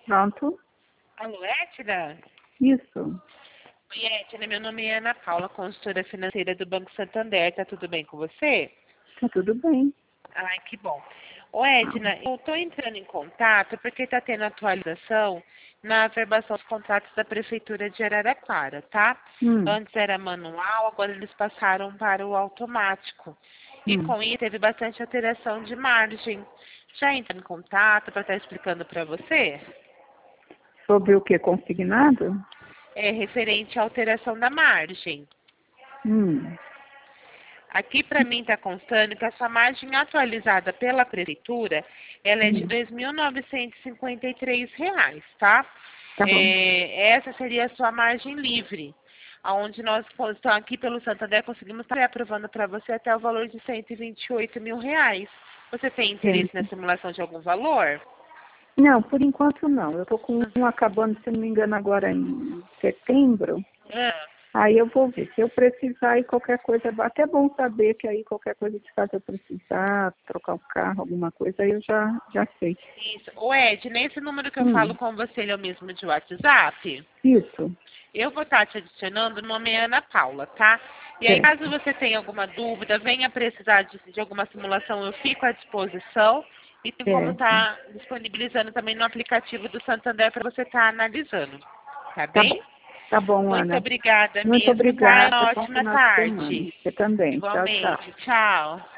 Pronto? Alô, Edna? Isso. Oi, Edna, meu nome é Ana Paula, consultora financeira do Banco Santander. Tá tudo bem com você? Tá tudo bem. Ai, que bom. Ô, Edna, eu tô entrando em contato porque tá tendo atualização na averbação dos contratos da Prefeitura de Araraquara, tá? Hum, Antes era manual, agora eles passaram para o automático. E hum. com isso teve bastante alteração de margem. Já entrou em contato para estar explicando para você? Sobre o que? Consignado? É referente à alteração da margem. Hum, Aqui para mim está constando que a sua margem atualizada pela prefeitura, ela é de hum. R$ 2.953, tá? Tá bom. Essa seria a sua margem livre, aonde nós então, aqui pelo Santander conseguimos estar aprovando para você até o valor de R$ 128.000. Você tem interesse na Gente. simulação de algum valor? Não, por enquanto não. Eu tô com um acabando, se não me engano, agora em setembro. Ah, Aí eu vou ver. Se eu precisar e qualquer coisa, até bom saber que aí qualquer coisa de caso eu precisar, trocar o carro, alguma coisa, aí eu já sei. isso. Ô Ed, nesse número que eu falo Hum, com você, ele é o mesmo de WhatsApp? isso. Eu vou estar te adicionando, o nome é Ana Paula, tá? E aí, caso Certo. você tenha alguma dúvida, venha precisar de alguma simulação, eu fico à disposição. E tem como Certo. estar disponibilizando também no aplicativo do Santander para você estar analisando. Tá Tá bem? bom. Tá bom, Muito Ana. obrigada Muito mesmo, tá? obrigada. Uma Bom ótima final de semana. tarde. Você também. Tchau, tchau. Igualmente. Tchau.